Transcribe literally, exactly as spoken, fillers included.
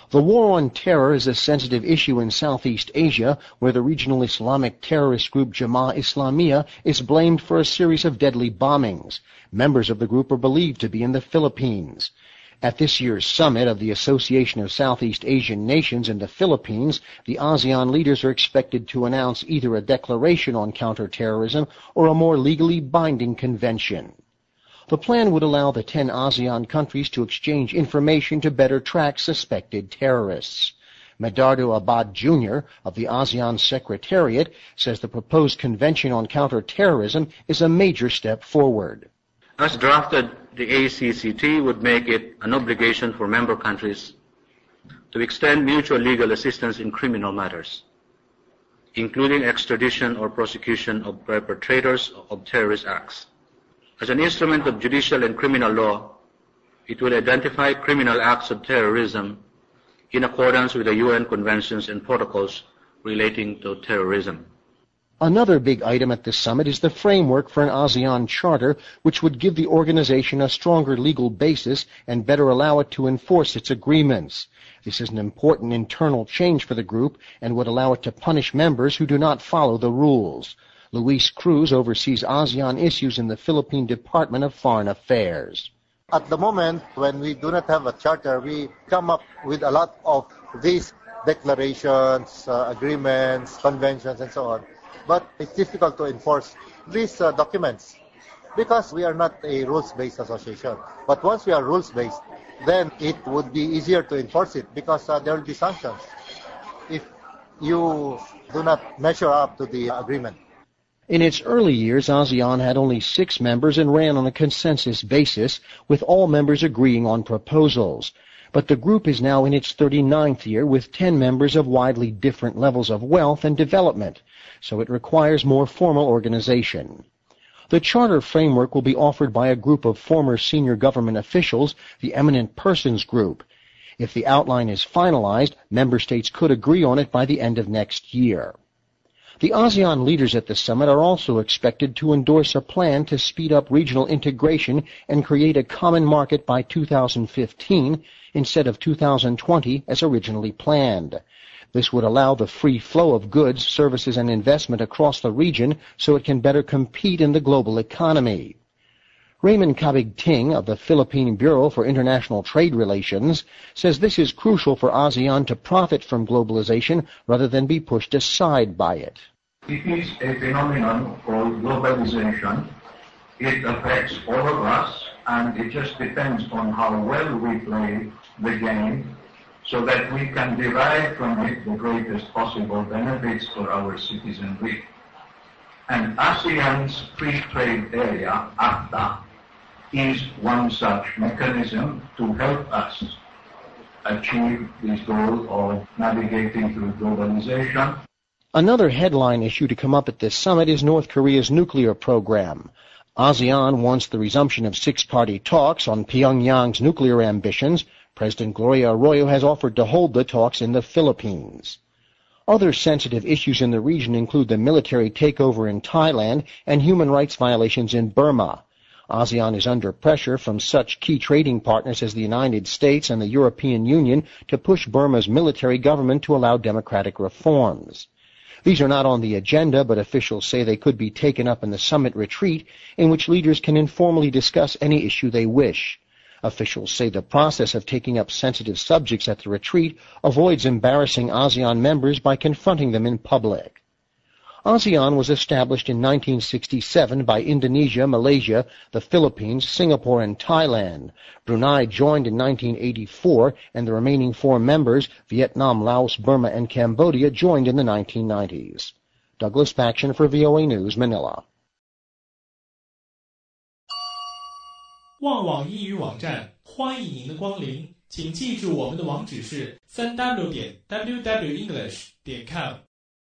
The war on terror is a sensitive issue in Southeast Asia, where the regional Islamic terrorist group Jemaah Islamiyah is blamed for a series of deadly bombings. Members of the group are believed to be in the Philippines. At this year's summit of the Association of Southeast Asian Nations in the Philippines, the ASEAN leaders are expected to announce either a declaration on counterterrorism or a more legally binding convention. The plan would allow the ten ASEAN countries to exchange information to better track suspected terrorists. Medardo Abad Junior of the ASEAN Secretariat says the proposed Convention on Counterterrorism is a major step forward. As drafted, the A C C T would make it an obligation for member countries to extend mutual legal assistance in criminal matters, including extradition or prosecution of perpetrators of terrorist acts. As an instrument of judicial and criminal law, it will identify criminal acts of terrorism in accordance with the U N conventions and protocols relating to terrorism. Another big item at this summit is the framework for an ASEAN charter, which would give the organization a stronger legal basis and better allow it to enforce its agreements. This is an important internal change for the group and would allow it to punish members who do not follow the rules. Luis Cruz oversees ASEAN issues in the Philippine Department of Foreign Affairs. At the moment, when we do not have a charter, we come up with a lot of these declarations, uh, agreements, conventions, and so on. But it's difficult to enforce these uh, documents because we are not a rules-based association. But once we are rules-based, then it would be easier to enforce it because uh, there will be sanctions if you do not measure up to the agreement. In its early years, ASEAN had only six members and ran on a consensus basis, with all members agreeing on proposals. But the group is now in its thirty-ninth year with ten members of widely different levels of wealth and development, so it requires more formal organization. The charter framework will be offered by a group of former senior government officials, the Eminent Persons Group. If the outline is finalized, member states could agree on it by the end of next year. The ASEAN leaders at the summit are also expected to endorse a plan to speed up regional integration and create a common market by two thousand fifteen instead of two thousand twenty as originally planned. This would allow the free flow of goods, services, and investment across the region so it can better compete in the global economy. Raymond Cabig-Ting of the Philippine Bureau for International Trade Relations says this is crucial for ASEAN to profit from globalization rather than be pushed aside by it. It is a phenomenon called globalization. It affects all of us, and it just depends on how well we play the game so that we can derive from it the greatest possible benefits for our citizenry. And ASEAN's free trade area, AFTA, is one such mechanism to help us achieve this goal of navigating through globalization. Another headline issue to come up at this summit is North Korea's nuclear program. ASEAN wants the resumption of six-party talks on Pyongyang's nuclear ambitions. President Gloria Arroyo has offered to hold the talks in the Philippines. Other sensitive issues in the region include the military takeover in Thailand and human rights violations in Burma. ASEAN is under pressure from such key trading partners as the United States and the European Union to push Burma's military government to allow democratic reforms. These are not on the agenda, but officials say they could be taken up in the summit retreat, in which leaders can informally discuss any issue they wish. Officials say the process of taking up sensitive subjects at the retreat avoids embarrassing ASEAN members by confronting them in public. ASEAN was established in nineteen sixty-seven by Indonesia, Malaysia, the Philippines, Singapore, and Thailand. Brunei joined in nineteen eighty-four, and the remaining four members, Vietnam, Laos, Burma, and Cambodia, joined in the nineteen nineties. Douglas Faction for V O A News, Manila. 旺网英语网站欢迎您的光临，请记住我们的网址是 三 w 点 w w english 点 com。